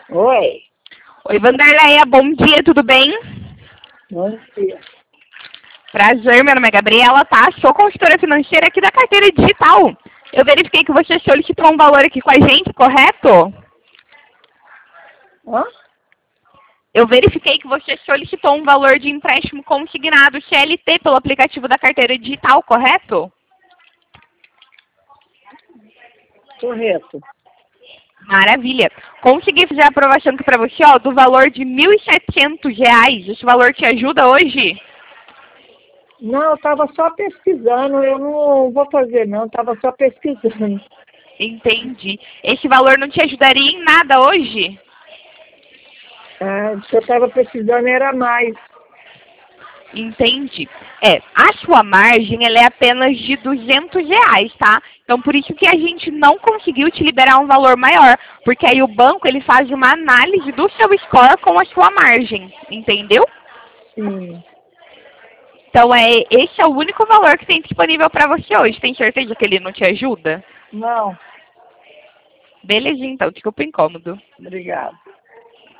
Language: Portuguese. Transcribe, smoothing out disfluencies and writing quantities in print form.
Oi. Oi, Vanderleia, bom dia, tudo bem? Bom dia. Prazer, meu nome é Gabriela, tá? Sou consultora financeira aqui da carteira digital. Eu verifiquei que você solicitou um valor aqui com a gente, correto? Hã? Eu verifiquei que você solicitou um valor de empréstimo consignado CLT pelo aplicativo da carteira digital, correto? Correto. Maravilha. Consegui fazer a aprovação aqui para você, ó, do valor de R$ 1.700. Esse valor te ajuda hoje? Não, eu estava só pesquisando. Eu não vou fazer, não. Estava só pesquisando. Entendi. Esse valor não te ajudaria em nada hoje? O que eu estava pesquisando era mais. Entendi. A sua margem ela é apenas de R$ 200, tá? Então, por isso que a gente não conseguiu te liberar um valor maior. Porque aí o banco ele faz uma análise do seu score com a sua margem. Entendeu? Sim. Então, esse é o único valor que tem disponível para você hoje. Tem certeza que ele não te ajuda? Não. Beleza, então. Desculpa o incômodo. Obrigada.